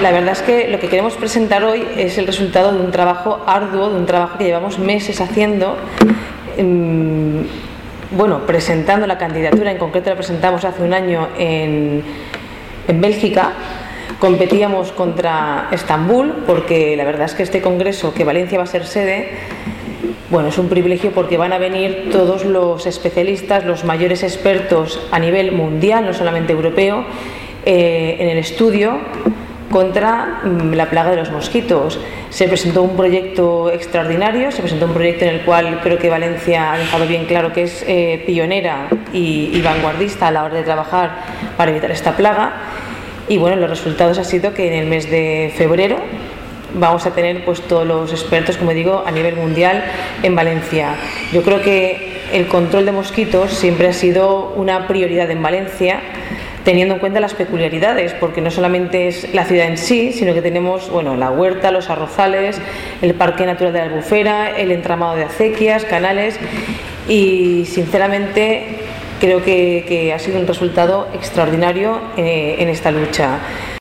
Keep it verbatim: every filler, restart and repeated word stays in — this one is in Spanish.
la verdad es que lo que queremos presentar hoy es el resultado de un trabajo arduo, de un trabajo que llevamos meses haciendo. Bueno, presentando la candidatura, en concreto la presentamos hace un año en, en Bélgica. Competíamos contra Estambul, porque la verdad es que este congreso, que Valencia va a ser sede, bueno, es un privilegio porque van a venir todos los especialistas, los mayores expertos a nivel mundial, no solamente europeo, eh, en el estudio contra la plaga de los mosquitos. Se presentó un proyecto extraordinario, se presentó un proyecto en el cual creo que Valencia ha dejado bien claro que es eh, pionera y, y vanguardista a la hora de trabajar para evitar esta plaga. Y bueno, los resultados han sido que en el mes de febrero vamos a tener pues todos los expertos, como digo, a nivel mundial en Valencia. Yo creo que el control de mosquitos siempre ha sido una prioridad en Valencia, teniendo en cuenta las peculiaridades, porque no solamente es la ciudad en sí, sino que tenemos, bueno, la huerta, los arrozales, el Parque Natural de la Albufera, el entramado de acequias, canales, y sinceramente creo que, que ha sido un resultado extraordinario eh, en esta lucha.